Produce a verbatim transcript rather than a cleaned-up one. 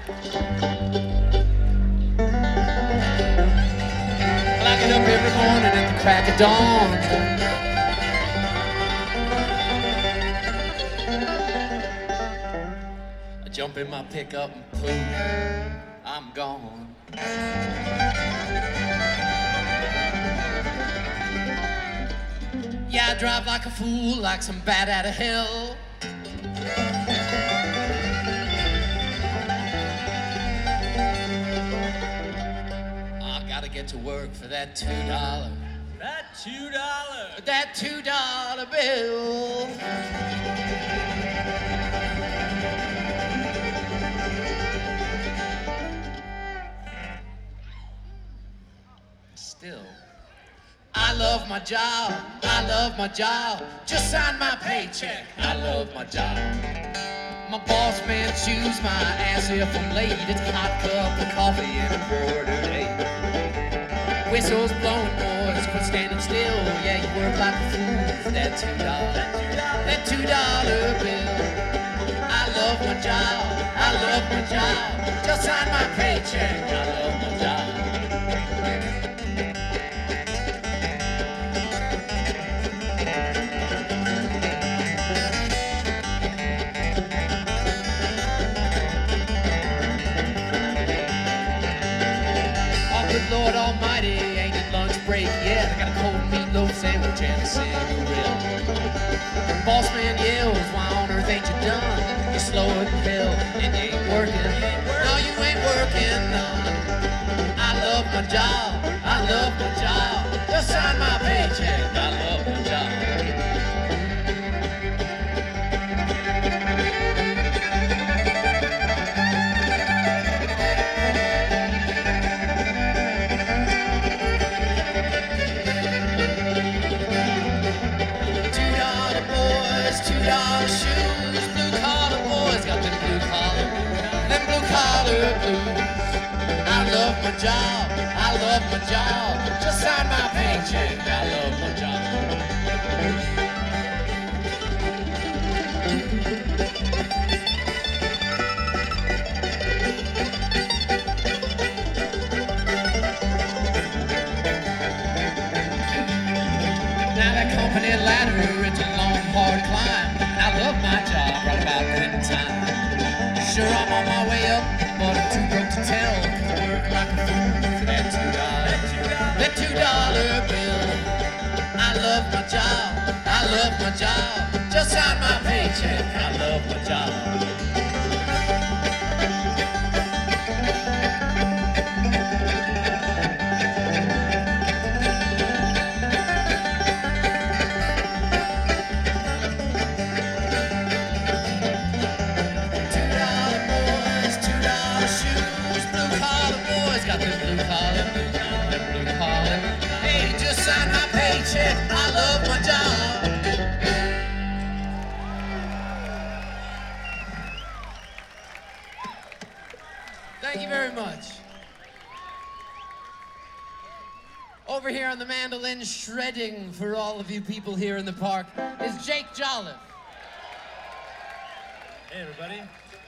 Well, I get up every morning at the crack of dawn. I jump in my pickup and poof, I'm gone. Yeah, I drive like a fool, like some bat out of hell. I gotta get to work for that two dollar. That two dollar. That two dollar bill. Still, I love my job. I love my job. Just sign my paycheck. I love my job. My boss man chews my ass if I'm late. It's a hot cup of coffee and a quarter eight. Whistles blowing, boys, quit standing still. Yeah, you work like a fool for that two dollar, that two dollar bill. I love my job, I love my job. Just sign my paycheck. I love my job. Lord Almighty, ain't it lunch break yet? I got a cold meatloaf sandwich and a cigarette. Boss man yells, why on earth ain't you done? You're slow as hell and you ain't working. No, you ain't working none. I love my job, I love my job. Just sign my paycheck, I love my job. Two-dollar shoes, blue-collar boys got them blue-collar, them blue-collar blues. I love my job, I love my job. Just sign my paycheck, I love my job. Now that company ladder, it's a long, hard climb. I love my job right about quitting time. Sure, I'm on my way up, but I'm too broke to tell. I work like a fool for that two dollar, that two dollar bill. I love my job, I love my job. Just sign my paycheck, I love my job. Sign my paycheck, I love my job. Thank you very much. Over here on the mandolin shredding for all of you people here in the park is Jake Jolliffe. Hey, everybody.